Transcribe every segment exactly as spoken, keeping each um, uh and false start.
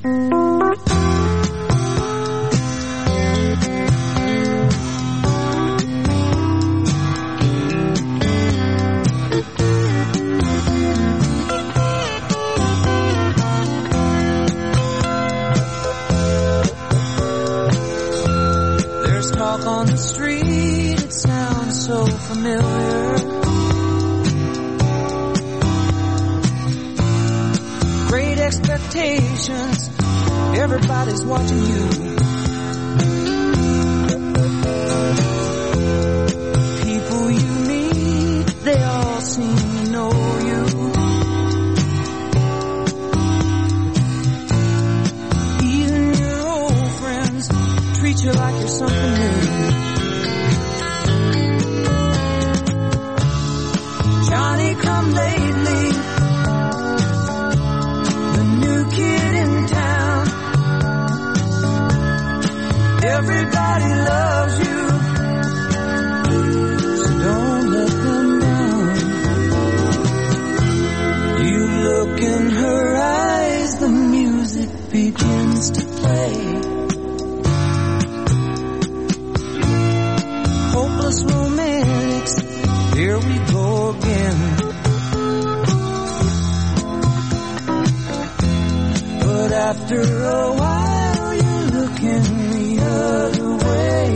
On the street, it sounds so familiar. Great expectations, everybody's watching you. People you meet, they all seem to know you. Even your old friends treat you like you're something new. Johnny come lately, the new kid in town. Everybody loves you, so don't let them down. You look in her eyes, the music begins to play. Hopeless romantics, here we go again. But after a while you're looking the other way.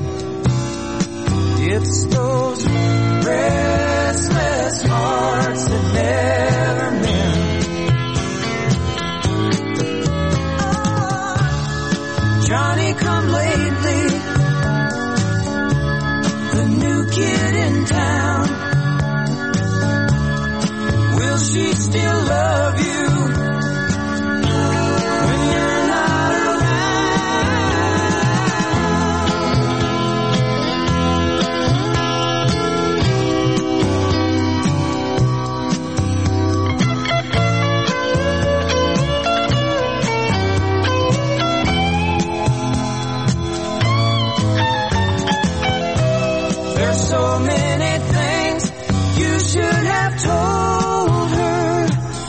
It's those restless hearts that never mend. Oh, Johnny come lately, the new kid in town. Will she still love you when you're not There's so many things you should have told her,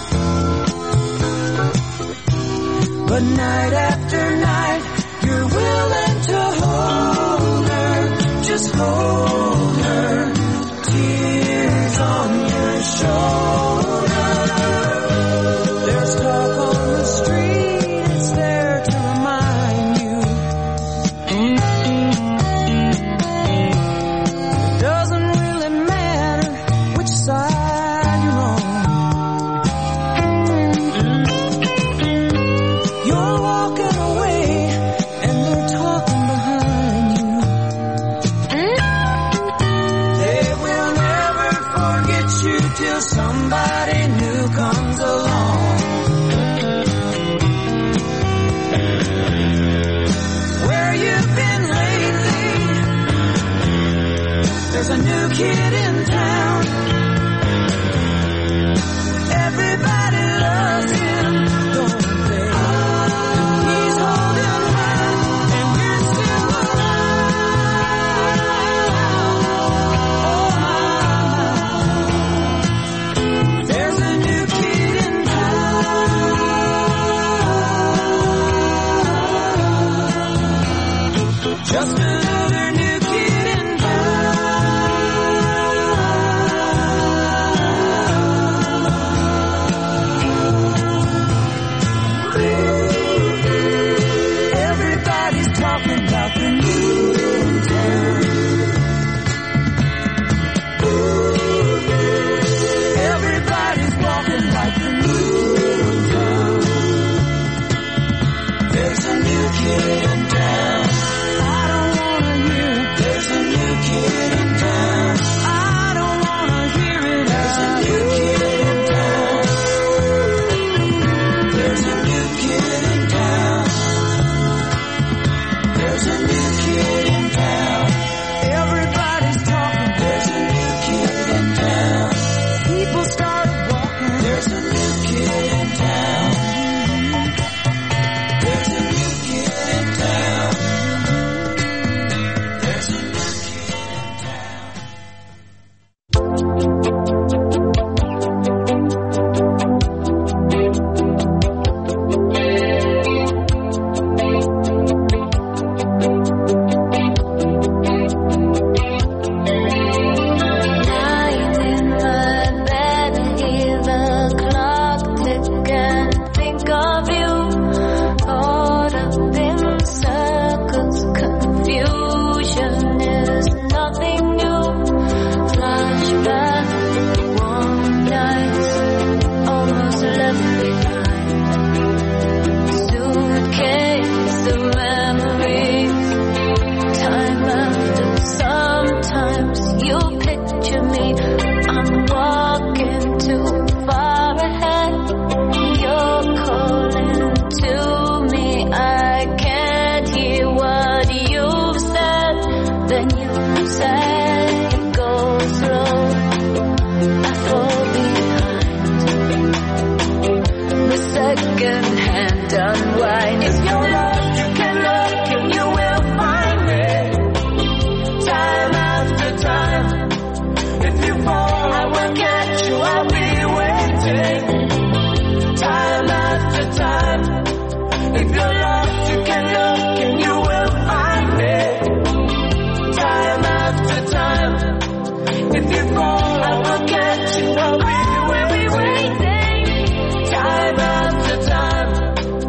but night after night you're willing to hold her, just hold her, tears on your shoulder. There's talk on the street, it's there to remind you. It doesn't really matter which side you're on. You're walking away and they're talking behind you. They will never forget you till somebody new comes along. Where you've been lately, there's a new kid in town. Everybody loves him, don't they? He's holding her, and you're still around. There's a new kid in town. Just another new kid in Everybody's talking about the new in town. Everybody's walking like the new in town. There's a new kid in town. I don't wanna hear it. There's a new kid in town. I don't wanna hear it. There's a new kid in town. There's a new kid in town. There's a new kid in town. Everybody's talking. There's a new kid in town. People started walking. There's a new kid in town. There's a new kid in town. There's a new kid in town. unwind. If you're lost, you can look and you will find me. Time after time. If you fall, I will catch you, I'll be waiting. Time after time. If you're lost, you can look and you will find me. Time after time. If you fall, I will catch you, I'll be waiting. Time after time.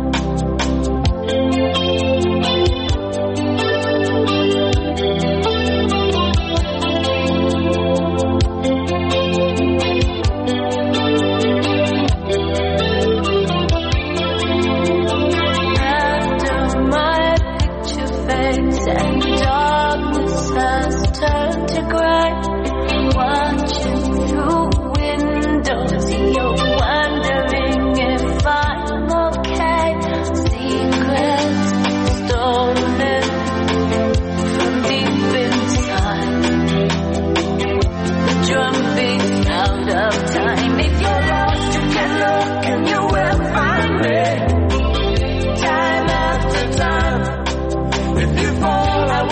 After my picture fades and darkness has turned to grey, watching through windows, you're wondering if I'm okay. Secrets stolen from deep inside, the drumming sound of time. If you're lost, you can look and you will find me. Time after time. If you fall, I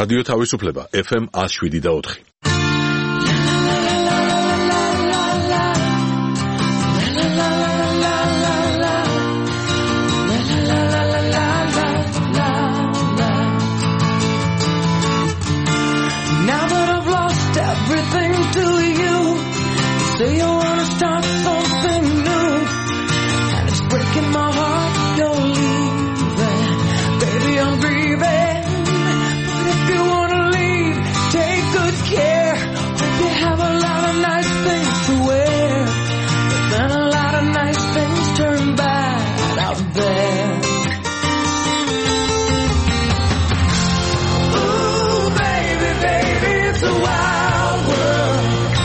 რადიო თავისუფლება ეფ ემ one oh seven და four. Now that I've lost everything to you, say you wanna start something new, and it's breaking my heart you're leaving. Baby, I'm grieving, but if you wanna leave, take good care. Hope you have a lot of nice things to wear, but then a lot of nice things turn bad out there. Ooh, baby, baby, it's a wild world.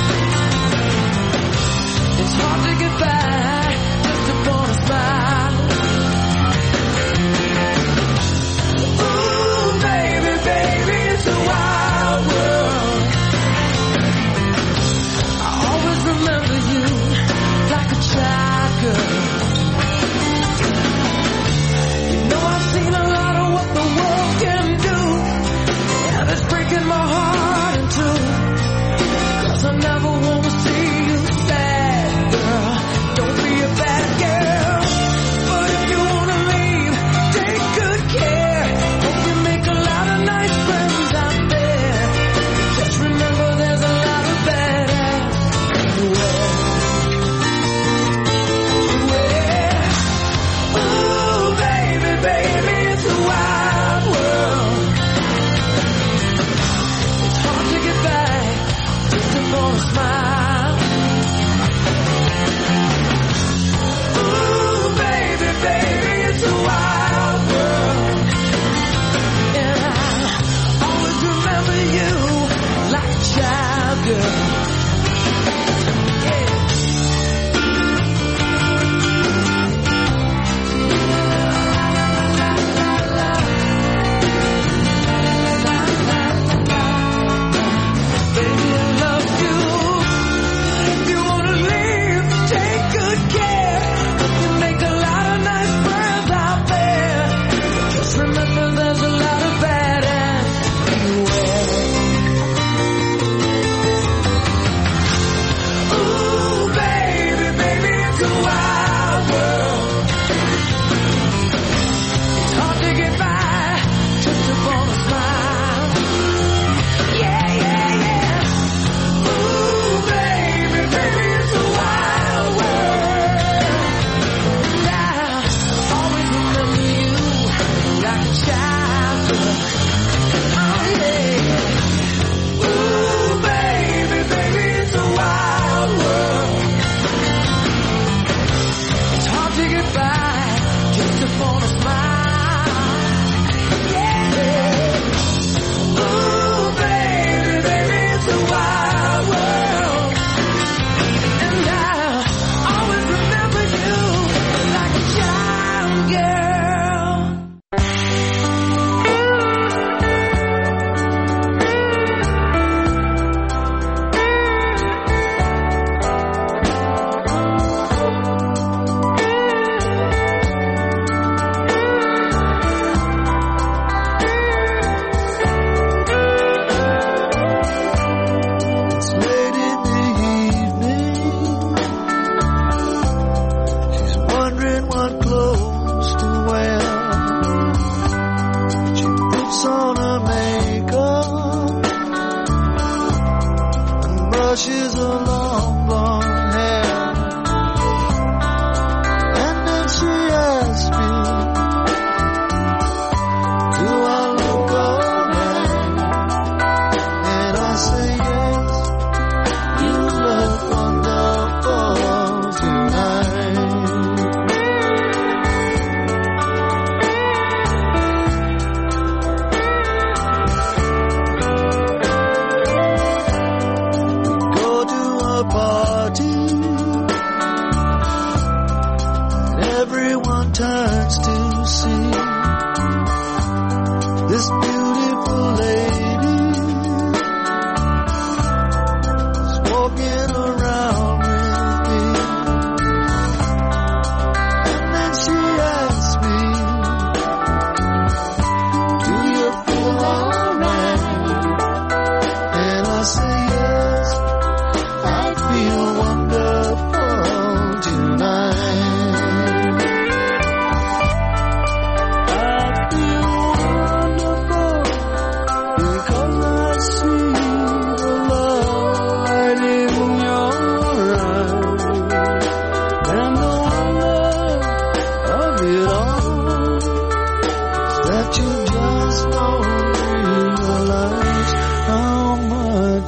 It's hard to get back just upon a smile. Ooh, baby, baby, it's a wild world. I always remember you like a child girl. You know I've seen a lot of what the world can do, and it's breaking my heart in two, 'cause I never want to see you sad, girl. Don't be a bad girl, but if you wanna leave, take good care. Hope you make a lot of nice friends out there. Just remember there's a lot of bad ass everywhere. Everywhere. Ooh, baby, baby, it's a wild world. It's hard to get back just upon a smile. Ooh, baby, baby, it's a wild world. And I always remember you like a child girl. Yeah. Baby, I love you. If you wanna leave, take good care. Hope you make a lot of nice friends out there. Just remember there's a lot of bad ass everywhere.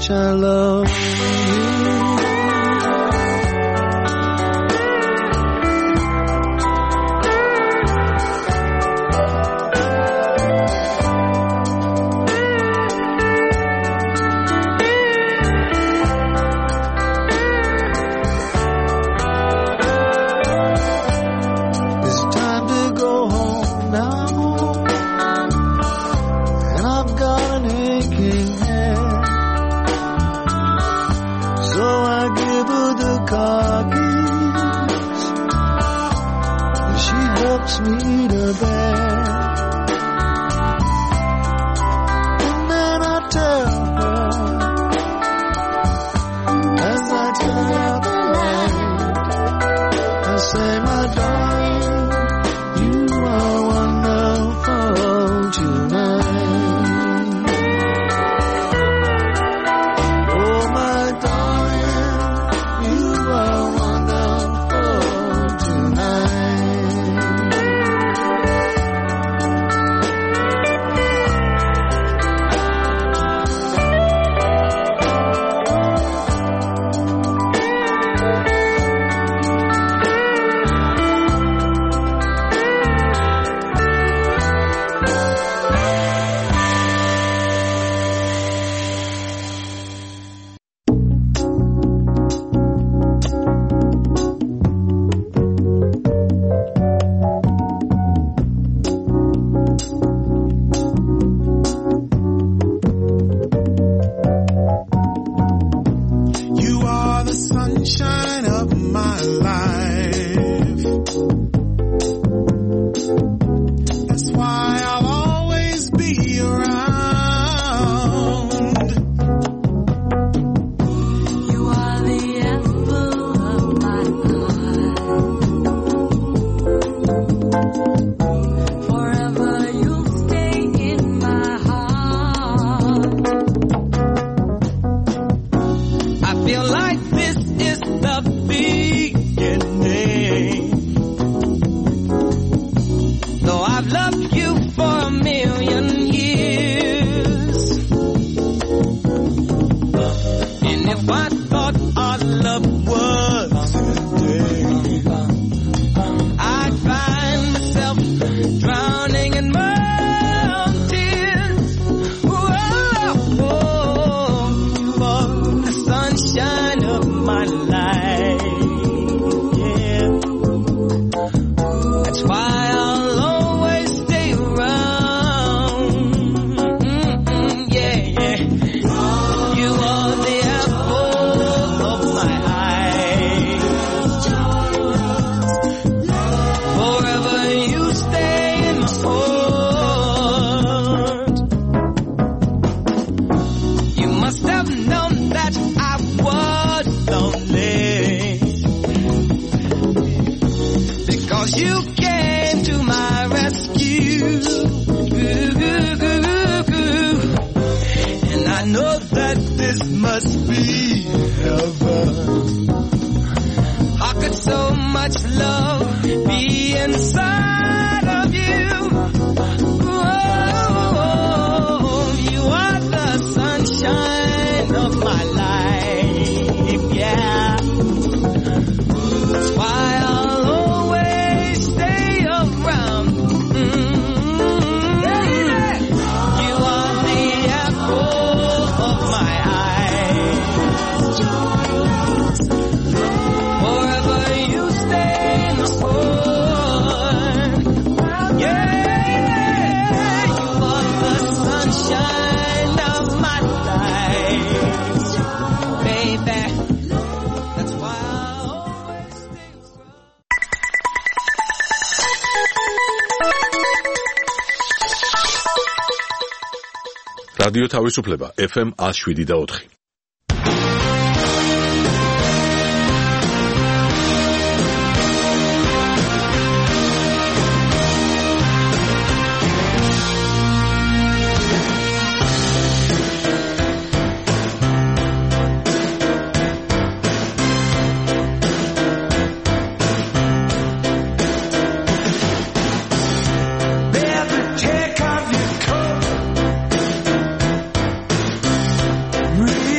much I love you. Me to bed, and then I tell her as I turn out the light, I say, my darling, you are wonderful tonight. Oh, my darling, you are wonderful tonight. რადიო თავისუფლება ეფ ემ one oh seven და four. Breathe.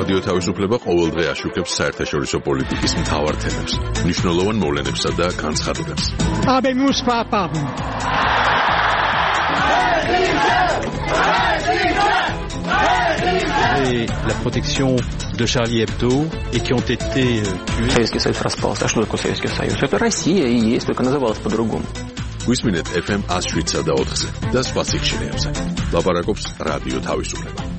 რადიო თავისუფლება ყოველდღე აშუქებს საერთაშორისო პოლიტიკის მთავარ თემებს, მნიშვნელოვან მოვლენებსა და განცხადებებს. Habemus papam. Et la protection de Charlie Hebdo et qui ont été tués. Советский Союз распался. А что такое Советский Союз? Это Россия и есть, только называлась по-другому. გვისმინეთ ეფ ემ one oh seven და ოთხზე და სხვა სიგნალებზე. ლაპარაკობს რადიო თავისუფლება.